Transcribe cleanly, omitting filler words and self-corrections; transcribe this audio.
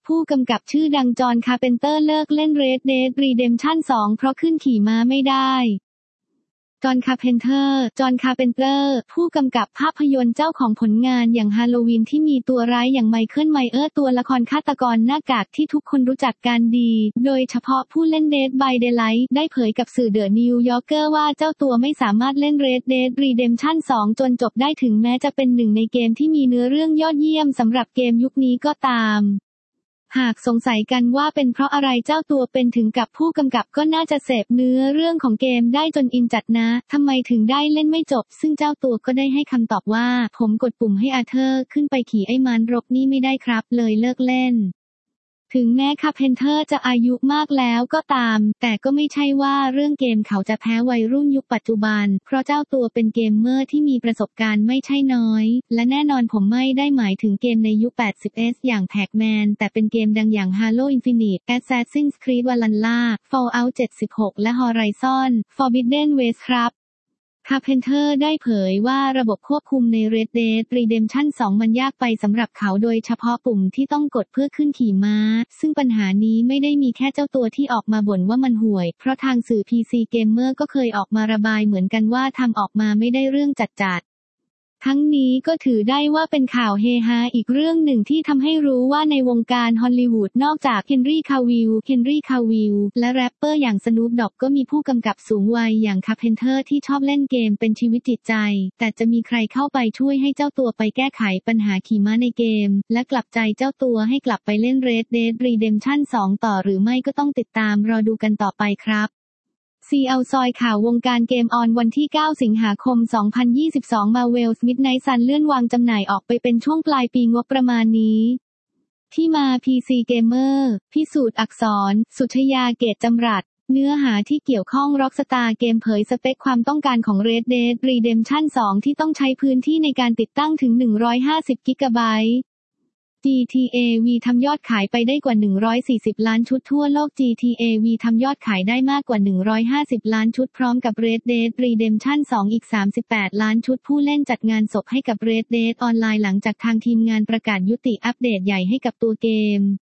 ผู้กำกับชื่อดังจอห์น คาร์เพนเตอร์เลิกเล่น Red Dead Redemption 2 เพราะขึ้นขี่ม้าไม่ได้จอห์น คาร์เพนเตอร์ ผู้กำกับภาพยนตร์เจ้าของผลงานอย่างฮาโลวีนที่มีตัวร้ายอย่างไมเคิล ไมเออร์ตัวละครฆาตกรหน้ากากที่ทุกคนรู้จักกันดี โดยเฉพาะผู้เล่น Dead by Daylight ได้เผยกับสื่อ The New Yorker ว่าเจ้าตัวไม่สามารถเล่น Red Dead Redemption 2 จนจบได้ถึงแม้จะเป็นหนึ่งในเกมที่มีเนื้อเรื่องยอดเยี่ยมสำหรับเกมยุคนี้ก็ตามหากสงสัยกันว่าเป็นเพราะอะไรเจ้าตัวเป็นถึงกับผู้กำกับก็น่าจะเสพเนื้อเรื่องของเกมได้จนอินจัดนะทำไมถึงได้เล่นไม่จบซึ่งเจ้าตัวก็ได้ให้คำตอบว่าผมกดปุ่มให้อาเธอร์ขึ้นไปขี่ไอ้ม้ารบนี่ไม่ได้ครับเลยเลิกเล่นถึงแม้คาร์เพนเตอร์จะอายุมากแล้วก็ตามแต่ก็ไม่ใช่ว่าเรื่องเกมเขาจะแพ้วัยรุ่นยุคปัจจุบันเพราะเจ้าตัวเป็นเกมเมอร์ที่มีประสบการณ์ไม่ใช่น้อยและแน่นอนผมไม่ได้หมายถึงเกมในยุค 80s อย่าง Pac-Man แต่เป็นเกมดังอย่าง Halo Infinite Assassin's Creed Valhalla Fallout 76 และ Horizon Forbidden West ครับคาร์เพนเตอร์ได้เผยว่าระบบควบคุมใน Red Dead Redemption 2 มันยากไปสำหรับเขาโดยเฉพาะปุ่มที่ต้องกดเพื่อขึ้นขี่ม้าซึ่งปัญหานี้ไม่ได้มีแค่เจ้าตัวที่ออกมาบ่นว่ามันห่วยเพราะทางสื่อ PC Gamer ก็เคยออกมาระบายเหมือนกันว่าทำออกมาไม่ได้เรื่องจัดทั้งนี้ก็ถือได้ว่าเป็นข่าวเฮฮาอีกเรื่องหนึ่งที่ทำให้รู้ว่าในวงการฮอลลีวูดนอกจากเฮนรี่ คาวิลและแรปเปอร์อย่างสนูปด็อกก็มีผู้กำกับสูงวัยอย่างคาร์เพนเตอร์ที่ชอบเล่นเกมเป็นชีวิตจิตใจแต่จะมีใครเข้าไปช่วยให้เจ้าตัวไปแก้ไขปัญหาขี่ม้าในเกมและกลับใจเจ้าตัวให้กลับไปเล่น Red Dead Redemption 2 ต่อหรือไม่ก็ต้องติดตามรอดูกันต่อไปครับCL ซอยข่าววงการเกมออนวันที่ 9 สิงหาคม 2022 Marvel's Midnight Sun เลื่อนวางจำหน่ายออกไปเป็นช่วงปลายปีงบประมาณนี้ที่มา PC Gamer พิสูจน์อักษร สุชยา เกตจำรัดเนื้อหาที่เกี่ยวข้อง Rockstar เกมเผยสเปคความต้องการของ Red Dead Redemption 2 ที่ต้องใช้พื้นที่ในการติดตั้งถึง 150 กิกะไบต์GTA V ทำยอดขายไปได้กว่า 140 ล้านชุดทั่วโลก GTA V ทำยอดขายได้มากกว่า 150 ล้านชุดพร้อมกับ Red Dead Redemption 2 อีก 38 ล้านชุดผู้เล่นจัดงานศพให้กับ Red Dead ออนไลน์หลังจากทางทีมงานประกาศยุติอัปเดตใหญ่ให้กับตัวเกม